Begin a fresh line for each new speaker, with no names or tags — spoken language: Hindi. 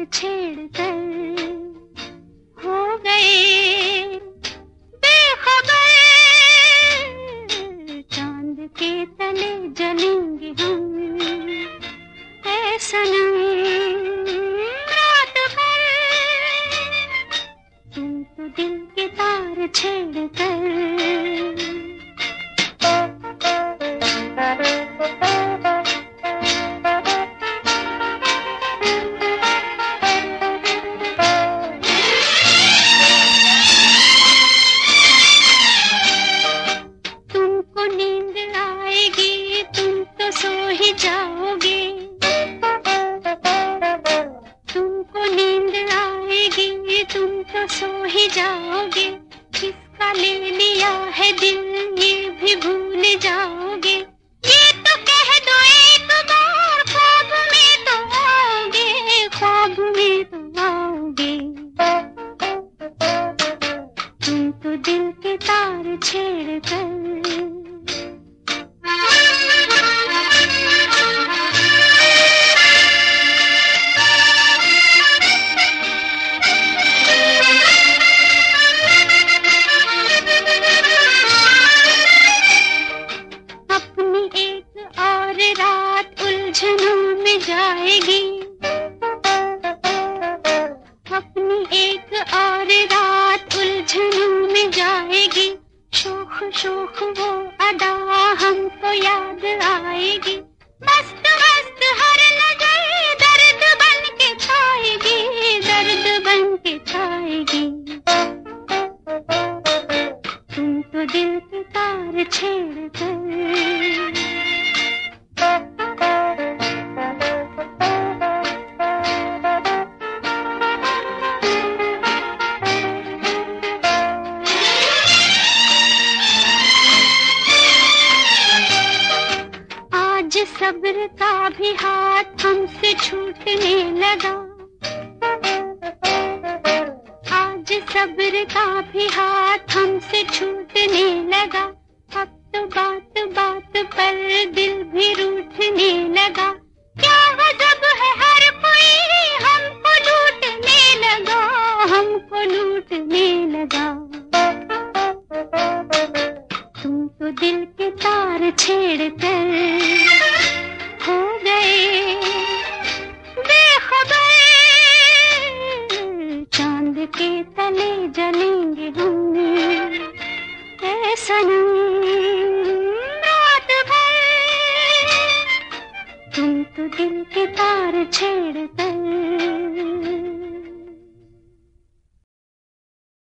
छेड़ कर हो गए बेखबर। चांद के तले जलेंगे हम ऐ सनम रात भर। तुम तो दिल के तार छेड़ कर। जाओगे तुमको नींद आएगी, तुम तो सो ही जाओगे। किसका ले लिया है दिल ये भी भूल जाओगे। ये तो कह दो एक बार, ख्वाब में तो आओगे, ख्वाब में तो आओगे। तुम तो दिल के तार छेड़ कर। उलझनों में जाएगी अपनी एक और रात, उलझनों में जाएगी। शोख शोख वो अदा हमको याद आएगी। मस्त मस्त हर नजर दर्द बन के छाएगी, दर्द बन के छाएगी। तुम तो दिल के तार छेड़ कर। सब्र का भी हाथ हमसे छूटने लगा। आज सब्र का भी हाथ हमसे छूटने लगा। अब तो बात बात पर दिल भी रूठने लगा। क्या गजब है हर कोई हमको लूटने लगा, हमको लूटने लगा। तुम तो दिल के तार छेड़ कर हो गए बेखबर। चांद के तले जलेंगे हम ऐ सनम रात भर। तुम तो दिल के तार छेड़ कर।